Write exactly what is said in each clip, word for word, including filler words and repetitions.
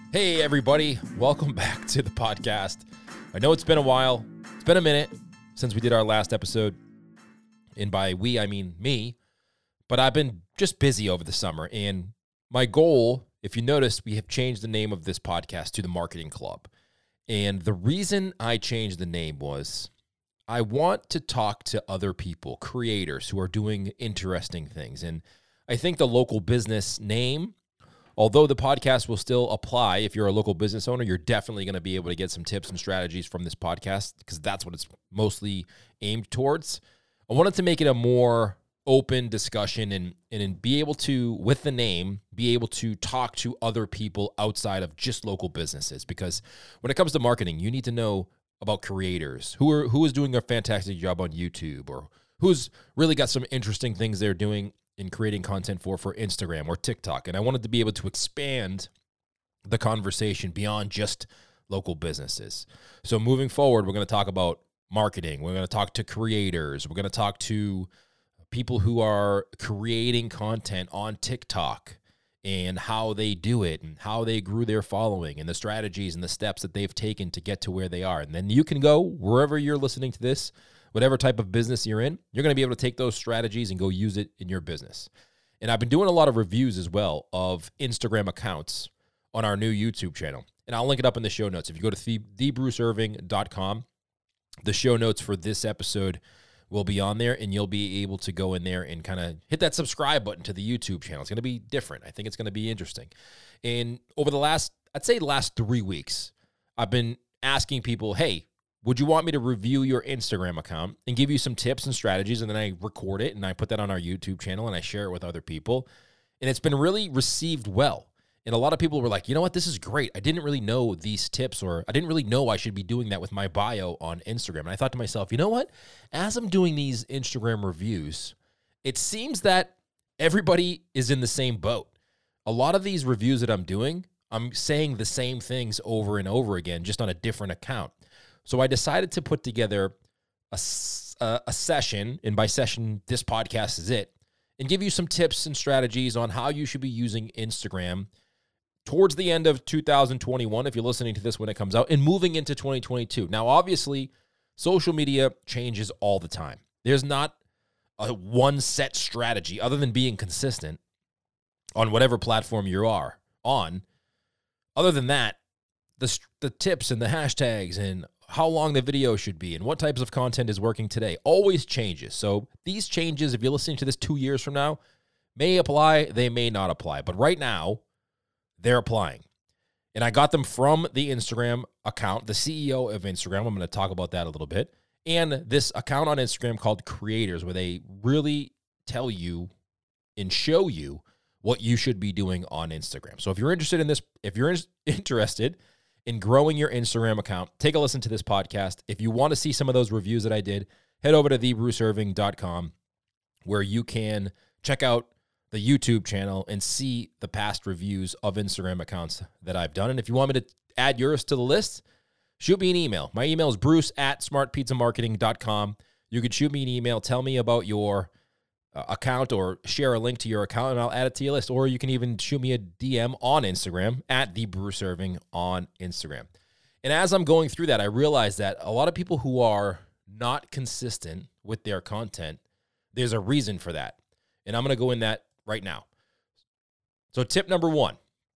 Hey, everybody. Welcome back to the podcast. I know it's been a while. It's been a minute since we did our last episode. And by we, I mean me. But I've been just busy over the summer. And my goal, if you notice, we have changed the name of this podcast to the Marketing Club. And the reason I changed the name was I want to talk to other people, creators who are doing interesting things. And I think the local business name, although the podcast will still apply if you're a local business owner, you're definitely going to be able to get some tips and strategies from this podcast because that's what it's mostly aimed towards. I wanted to make it a more open discussion and, and be able to, with the name, be able to talk to other people outside of just local businesses. Because when it comes to marketing, you need to know about creators, who are who is doing a fantastic job on YouTube or who's really got some interesting things they're doing in creating content for, for Instagram or TikTok. And I wanted to be able to expand the conversation beyond just local businesses. So moving forward, we're going to talk about marketing. We're going to talk to creators. We're going to talk to people who are creating content on TikTok and how they do it and how they grew their following and the strategies and the steps that they've taken to get to where they are. And then you can go wherever you're listening to this, whatever type of business you're in, you're going to be able to take those strategies and go use it in your business. And I've been doing a lot of reviews as well of Instagram accounts on our new YouTube channel. And I'll link it up in the show notes. If you go to the, the bruce irving dot com, the show notes for this episode will be on there, and you'll be able to go in there and kind of hit that subscribe button to the YouTube channel. It's going to be different. I think it's going to be interesting. And over the last, I'd say the last three weeks, I've been asking people, hey, would you want me to review your Instagram account and give you some tips and strategies? And then I record it and I put that on our YouTube channel and I share it with other people. And it's been really received well. And a lot of people were like, you know what, this is great. I didn't really know these tips, or I didn't really know I should be doing that with my bio on Instagram. And I thought to myself, you know what, as I'm doing these Instagram reviews, it seems that everybody is in the same boat. A lot of these reviews that I'm doing, I'm saying the same things over and over again, just on a different account. So I decided to put together a, a, a session, and by session, this podcast is it, and give you some tips and strategies on how you should be using Instagram towards the end of two thousand twenty-one, if you're listening to this when it comes out, and moving into twenty twenty-two. Now, obviously, social media changes all the time. There's not a one set strategy other than being consistent on whatever platform you are on. Other than that, the the tips and the hashtags and how long the video should be and what types of content is working today always changes. So these changes, if you're listening to this two years from now, may apply, they may not apply. But right now, they're applying. And I got them from the Instagram account, the C E O of Instagram. I'm going to talk about that a little bit. And this account on Instagram called Creators, where they really tell you and show you what you should be doing on Instagram. So if you're interested in this, if you're interested in growing your Instagram account, take a listen to this podcast. If you want to see some of those reviews that I did, head over to the bruce irving dot com, where you can check out the YouTube channel and see the past reviews of Instagram accounts that I've done. And if you want me to add yours to the list, shoot me an email. My email is bruce at smart pizza marketing dot com. You could shoot me an email, tell me about your uh, account, or share a link to your account, and I'll add it to your list. Or you can even shoot me a D M on Instagram at the Bruce Irving on Instagram. And as I'm going through that, I realized that a lot of people who are not consistent with their content, there's a reason for that. And I'm going to go in that right now. So tip number one,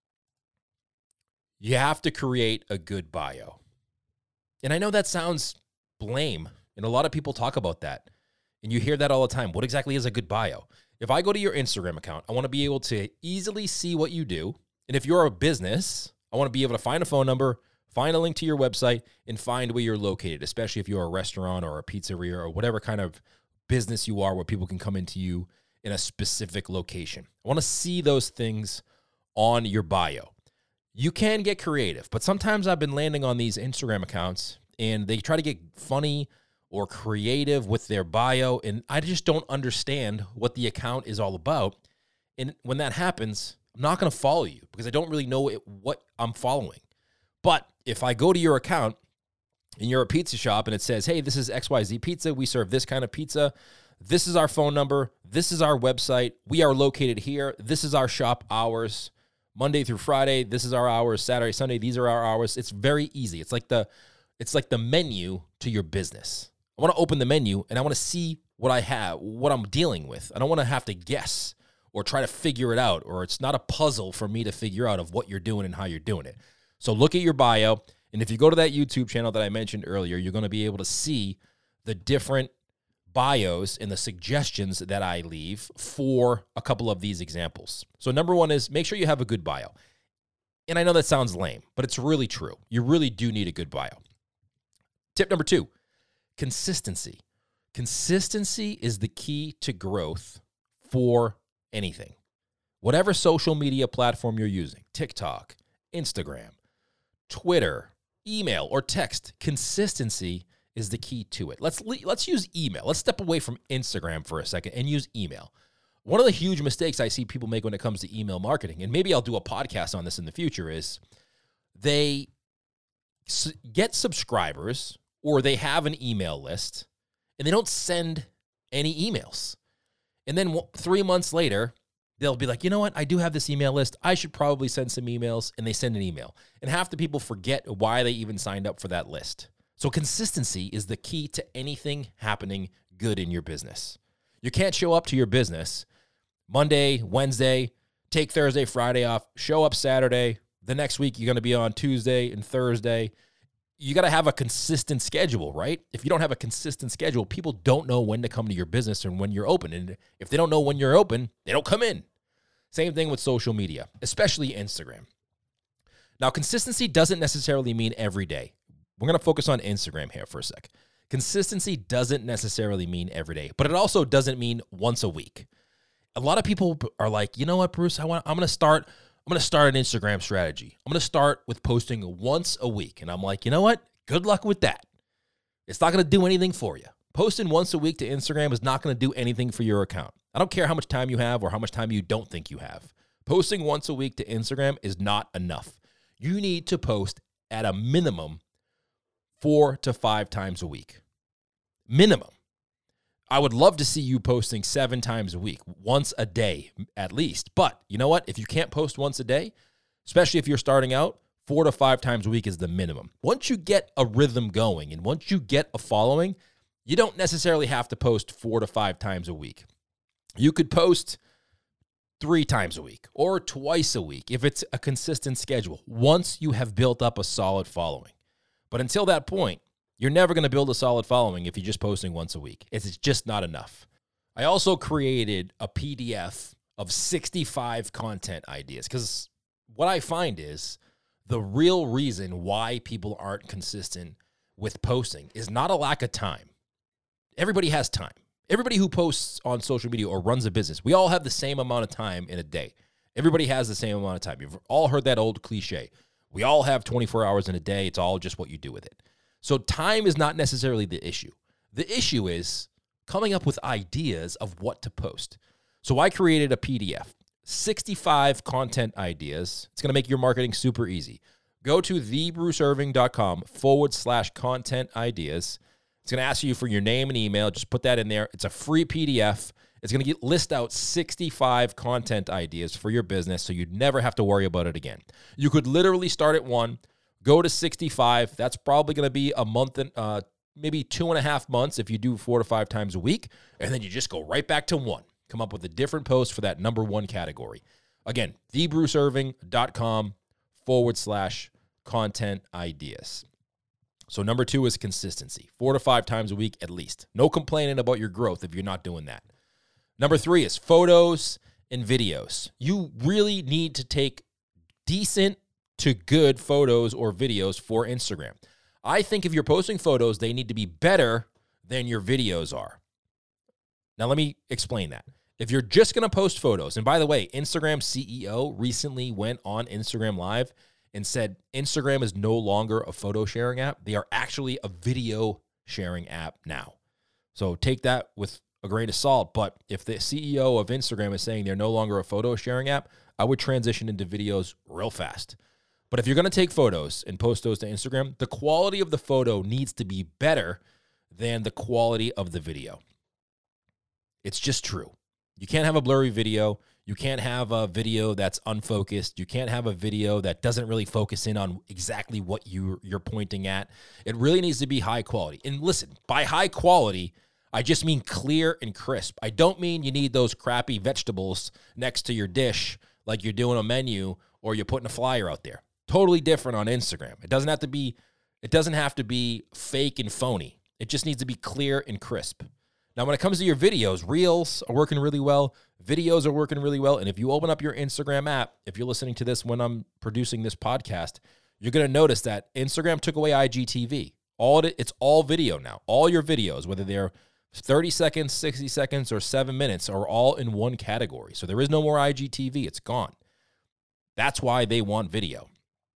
you have to create a good bio. And I know that sounds lame, and a lot of people talk about that. And you hear that all the time. What exactly is a good bio? If I go to your Instagram account, I want to be able to easily see what you do. And if you're a business, I want to be able to find a phone number, find a link to your website, and find where you're located, especially if you're a restaurant or a pizzeria or whatever kind of business you are where people can come into you in a specific location. I want to see those things on your bio. You can get creative, but sometimes I've been landing on these Instagram accounts and they try to get funny or creative with their bio, and I just don't understand what the account is all about. And when that happens, I'm not going to follow you because I don't really know it, what I'm following. But if I go to your account and you're a pizza shop and it says, hey, this is X Y Z Pizza, we serve this kind of pizza, this is our phone number, this is our website, we are located here, this is our shop hours, Monday through Friday, this is our hours. Saturday, Sunday, these are our hours. It's very easy. It's like the it's like the menu to your business. I want to open the menu and I want to see what I have, what I'm dealing with. I don't want to have to guess or try to figure it out, or it's not a puzzle for me to figure out of what you're doing and how you're doing it. So look at your bio, and if you go to that YouTube channel that I mentioned earlier, you're going to be able to see the different bios and the suggestions that I leave for a couple of these examples. So number one is make sure you have a good bio. And I know that sounds lame, but it's really true. You really do need a good bio. Tip number two, consistency. Consistency is the key to growth for anything. Whatever social media platform you're using, TikTok, Instagram, Twitter, email, or text, consistency is the key to it. Let's let's use email. Let's step away from Instagram for a second and use email. One of the huge mistakes I see people make when it comes to email marketing, and maybe I'll do a podcast on this in the future, is they get subscribers or they have an email list and they don't send any emails. And then three months later, they'll be like, you know what? I do have this email list. I should probably send some emails. And they send an email. And half the people forget why they even signed up for that list. So consistency is the key to anything happening good in your business. You can't show up to your business Monday, Wednesday, take Thursday, Friday off, show up Saturday. The next week, you're going to be on Tuesday and Thursday. You got to have a consistent schedule, right? If you don't have a consistent schedule, people don't know when to come to your business and when you're open. And if they don't know when you're open, they don't come in. Same thing with social media, especially Instagram. Now, consistency doesn't necessarily mean every day. We're going to focus on Instagram here for a sec. Consistency doesn't necessarily mean every day, but it also doesn't mean once a week. A lot of people are like, you know what, Bruce, I want, I'm going to start I'm going to start an Instagram strategy. I'm going to start with posting once a week. And I'm like, you know what? Good luck with that. It's not going to do anything for you. Posting once a week to Instagram is not going to do anything for your account. I don't care how much time you have or how much time you don't think you have. Posting once a week to Instagram is not enough. You need to post at a minimum four to five times a week. Minimum. I would love to see you posting seven times a week, once a day at least. But you know what? If you can't post once a day, especially if you're starting out, four to five times a week is the minimum. Once you get a rhythm going and once you get a following, you don't necessarily have to post four to five times a week. You could post three times a week or twice a week if it's a consistent schedule, once you have built up a solid following. But until that point, you're never going to build a solid following if you're just posting once a week. It's just not enough. I also created a P D F of sixty-five content ideas because what I find is the real reason why people aren't consistent with posting is not a lack of time. Everybody has time. Everybody who posts on social media or runs a business, we all have the same amount of time in a day. Everybody has the same amount of time. You've all heard that old cliche. We all have twenty-four hours in a day. It's all just what you do with it. So time is not necessarily the issue. The issue is coming up with ideas of what to post. So I created a P D F, sixty-five content ideas. It's going to make your marketing super easy. Go to thebruceirving.com forward slash content ideas. It's going to ask you for your name and email. Just put that in there. It's a free P D F. It's going to get, list out sixty-five content ideas for your business so you'd never have to worry about it again. You could literally start at one, go to sixty-five. That's probably going to be a month and uh, maybe two and a half months if you do four to five times a week. And then you just go right back to one. Come up with a different post for that number one category. Again, thebruceirving.com forward slash content ideas. So number two is consistency. Four to five times a week at least. No complaining about your growth if you're not doing that. Number three is photos and videos. You really need to take decent to good photos or videos for Instagram. I think if you're posting photos, they need to be better than your videos are. Now, let me explain that. If you're just going to post photos, and by the way, Instagram C E O recently went on Instagram Live and said Instagram is no longer a photo sharing app. They are actually a video sharing app now. So take that with a grain of salt. But if the C E O of Instagram is saying they're no longer a photo sharing app, I would transition into videos real fast. But if you're going to take photos and post those to Instagram, the quality of the photo needs to be better than the quality of the video. It's just true. You can't have a blurry video. You can't have a video that's unfocused. You can't have a video that doesn't really focus in on exactly what you, you're pointing at. It really needs to be high quality. And listen, by high quality, I just mean clear and crisp. I don't mean you need those crappy vegetables next to your dish like you're doing a menu or you're putting a flyer out there. Totally different on Instagram. It doesn't have to be, it doesn't have to be fake and phony. It just needs to be clear and crisp. Now, when it comes to your videos, Reels are working really well. Videos are working really well. And if you open up your Instagram app, if you're listening to this when I'm producing this podcast, you're going to notice that Instagram took away I G T V. All it, it's all video now. All your videos, whether they're thirty seconds, sixty seconds, or seven minutes, are all in one category. So there is no more I G T V. It's gone. That's why they want video.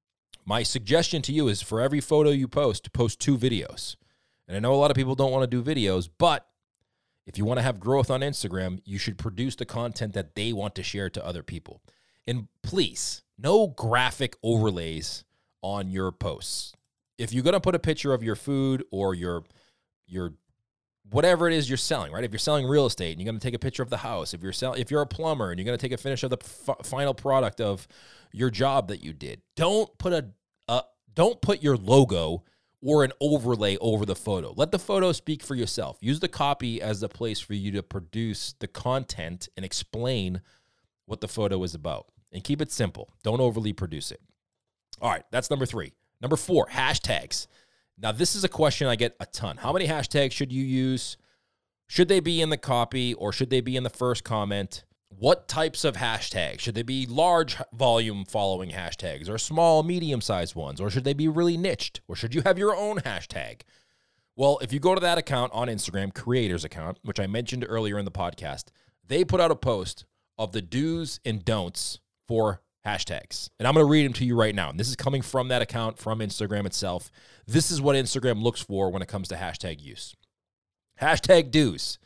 My suggestion to you is for every photo you post, post two videos. And I know a lot of people don't want to do videos, but if you want to have growth on Instagram, you should produce the content that they want to share to other people. And please, no graphic overlays on your posts. If you're going to put a picture of your food or your, your whatever it is you're selling, right? If you're selling real estate and you're going to take a picture of the house, if you're selling, if you're a plumber and you're going to take a finish of the f- final product of your job that you did, don't put a, a don't put your logo or an overlay over the photo. Let the photo speak for yourself. Use the copy as the place for you to produce the content and explain what the photo is about. And keep it simple. Don't overly produce it. All right, that's number three. Number four, hashtags. Now, this is a question I get a ton. How many hashtags should you use? Should they be in the copy or should they be in the first comment? What types of hashtags? Should they be large volume following hashtags or small, medium-sized ones? Or should they be really niched? Or should you have your own hashtag? Well, if you go to that account on Instagram, Creators account, which I mentioned earlier in the podcast, they put out a post of the do's and don'ts for hashtags. And I'm going to read them to you right now. And this is coming from that account, from Instagram itself. This is what Instagram looks for when it comes to hashtag use. Hashtag do's.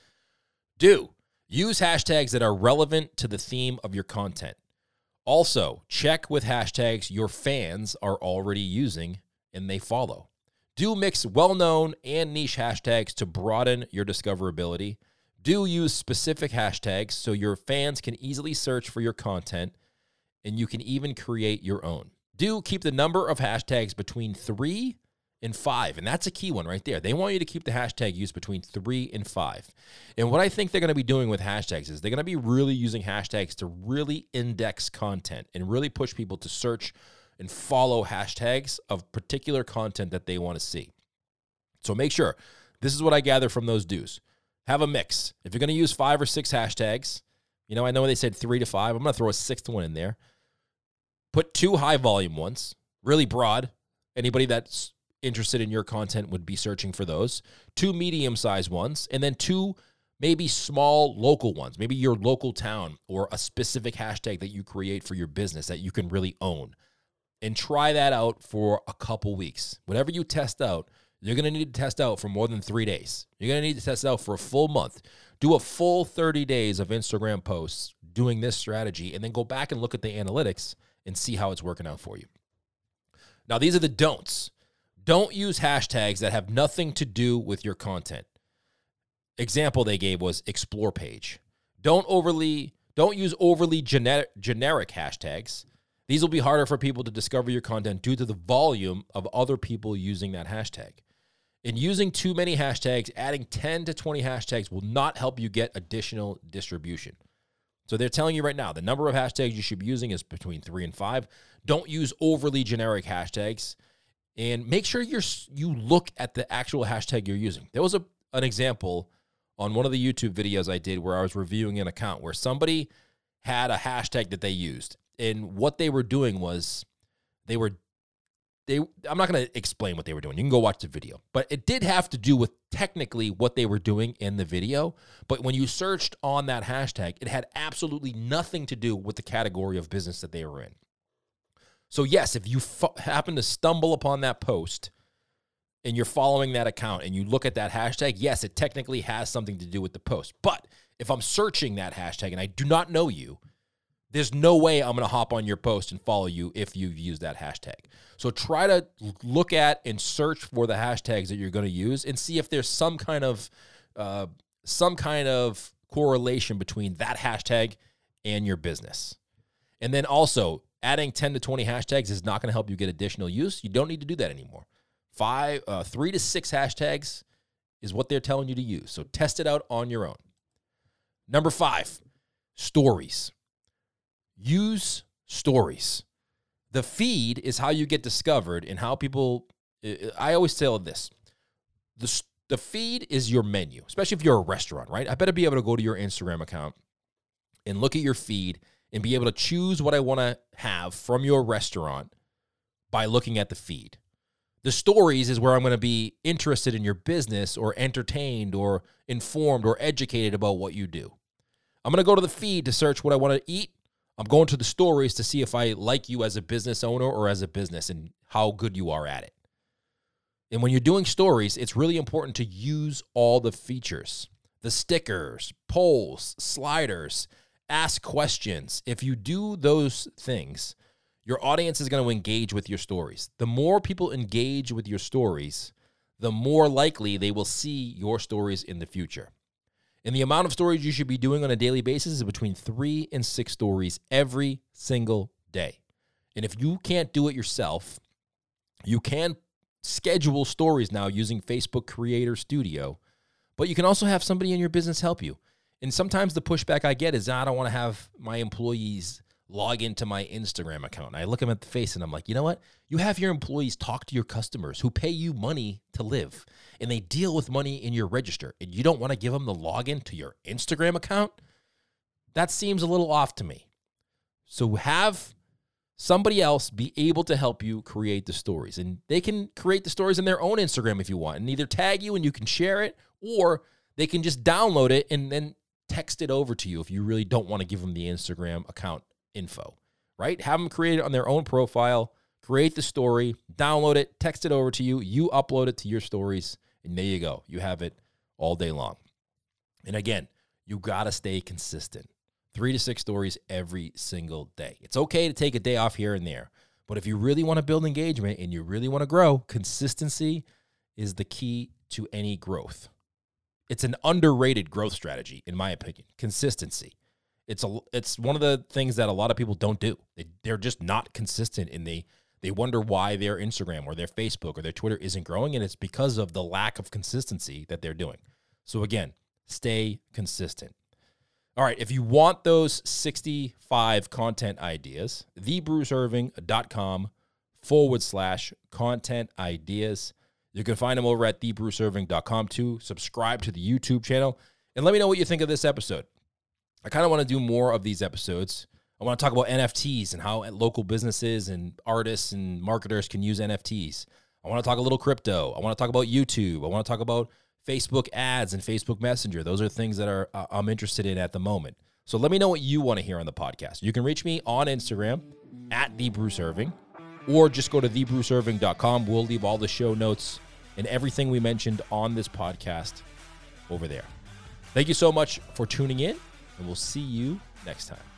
Do. Use hashtags that are relevant to the theme of your content. Also, check with hashtags your fans are already using and they follow. Do mix well-known and niche hashtags to broaden your discoverability. Do use specific hashtags so your fans can easily search for your content and you can even create your own. Do keep the number of hashtags between three and five, and that's a key one right there. They want you to keep the hashtag use between three and five. And what I think they're going to be doing with hashtags is they're going to be really using hashtags to really index content and really push people to search and follow hashtags of particular content that they want to see. So make sure, this is what I gather from those do's. Have a mix. If you're going to use five or six hashtags, you know, I know they said three to five. I'm going to throw a sixth one in there. Put two high volume ones, really broad. Anybody that's interested in your content would be searching for those. Two medium-sized ones, and then two maybe small local ones, maybe your local town or a specific hashtag that you create for your business that you can really own. And try that out for a couple weeks. Whatever you test out, you're going to need to test out for more than three days. You're going to need to test out for a full month. Do a full thirty days of Instagram posts doing this strategy, and then go back and look at the analytics and see how it's working out for you. Now, these are the don'ts. Don't use hashtags that have nothing to do with your content. Example they gave was explore page. Don't overly, don't use overly generic, generic hashtags. These will be harder for people to discover your content due to the volume of other people using that hashtag. In using too many hashtags, adding ten to twenty hashtags will not help you get additional distribution. So they're telling you right now, the number of hashtags you should be using is between three and five. Don't use overly generic hashtags. And make sure you're, you look at the actual hashtag you're using. There was a, an example on one of the YouTube videos I did where I was reviewing an account where somebody had a hashtag that they used. And what they were doing was they were, they. I'm not going to explain what they were doing. You can go watch the video. But it did have to do with technically what they were doing in the video. But when you searched on that hashtag, it had absolutely nothing to do with the category of business that they were in. So yes, if you f- happen to stumble upon that post and you're following that account and you look at that hashtag, yes, it technically has something to do with the post. But if I'm searching that hashtag and I do not know you, there's no way I'm going to hop on your post and follow you if you've used that hashtag. So try to look at and search for the hashtags that you're going to use and see if there's some kind of uh, some kind of correlation between that hashtag and your business. And then also, adding ten to twenty hashtags is not going to help you get additional use. You don't need to do that anymore. Five, uh, three to six hashtags is what they're telling you to use. So test it out on your own. Number five, stories. Use stories. The feed is how you get discovered and how people, I always tell this, the, the feed is your menu, especially if you're a restaurant, right? I better be able to go to your Instagram account and look at your feed and be able to choose what I want to have from your restaurant by looking at the feed. The stories is where I'm going to be interested in your business or entertained or informed or educated about what you do. I'm going to go to the feed to search what I want to eat. I'm going to the stories to see if I like you as a business owner or as a business and how good you are at it. And when you're doing stories, it's really important to use all the features, the stickers, polls, sliders, ask questions. If you do those things, your audience is going to engage with your stories. The more people engage with your stories, the more likely they will see your stories in the future. And the amount of stories you should be doing on a daily basis is between three and six stories every single day. And if you can't do it yourself, you can schedule stories now using Facebook Creator Studio, but you can also have somebody in your business help you. And sometimes the pushback I get is, I don't want to have my employees log into my Instagram account. And I look them at the face and I'm like, you know what? You have your employees talk to your customers who pay you money to live, and they deal with money in your register, and you don't want to give them the login to your Instagram account? That seems a little off to me. So have somebody else be able to help you create the stories, and they can create the stories in their own Instagram if you want, and either tag you and you can share it, or they can just download it and then text it over to you if you really don't want to give them the Instagram account info, right? Have them create it on their own profile, create the story, download it, text it over to you, you upload it to your stories, and there you go. You have it all day long. And again, you got to stay consistent. Three to six stories every single day. It's okay to take a day off here and there, but if you really want to build engagement and you really want to grow, consistency is the key to any growth. It's an underrated growth strategy, in my opinion. Consistency. It's a, it's one of the things that a lot of people don't do. They, they're just not consistent, and they, they wonder why their Instagram or their Facebook or their Twitter isn't growing, and it's because of the lack of consistency that they're doing. So again, stay consistent. All right, if you want those sixty-five content ideas, thebruceirving.com forward slash content ideas. You can find them over at thebruceirving dot com too. Subscribe to the YouTube channel, and let me know what you think of this episode. I kind of want to do more of these episodes. I want to talk about N F Ts and how local businesses and artists and marketers can use N F Ts. I want to talk a little crypto. I want to talk about YouTube. I want to talk about Facebook ads and Facebook Messenger. Those are things that are uh, I'm interested in at the moment. So let me know what you want to hear on the podcast. You can reach me on Instagram at thebruceirving, or just go to the bruce irving dot com. We'll leave all the show notes and everything we mentioned on this podcast over there. Thank you so much for tuning in, and we'll see you next time.